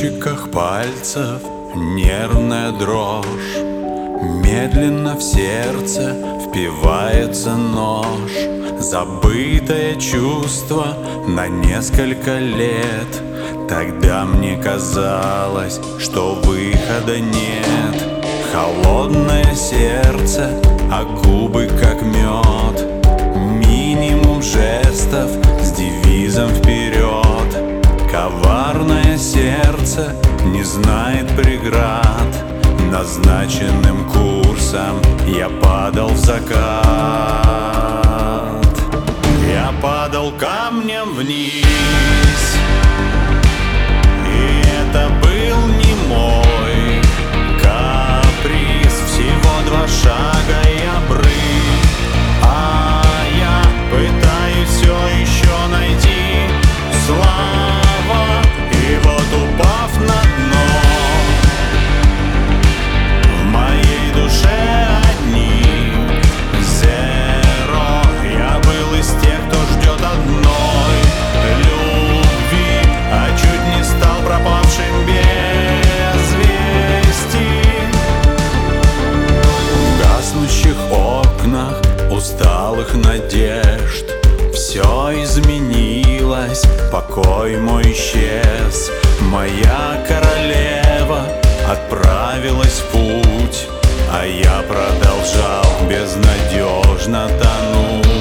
кончиках пальцев нервная дрожь. Медленно в сердце впивается нож. Забытое чувство на несколько лет. Тогда мне казалось, что выхода нет. Холодное сердце, а губы как мед. Минимум жестов с девизом вперед. Коварное сердце не знает преград. Назначенным курсом я падал в закат. Я падал камнем вниз, и это был не мой каприз. Всего 2 шага и обрыв, а я пытаюсь все еще найти слава. И вот, упав на дно, в моей душе одни зеро. Я был из тех, кто ждет одной любви, а чуть не стал пропавшим без вести. В гаснущих окнах усталых надежд все изменилось, покой мой исчез. Моя королева отправилась в путь, а я продолжал безнадежно тонуть.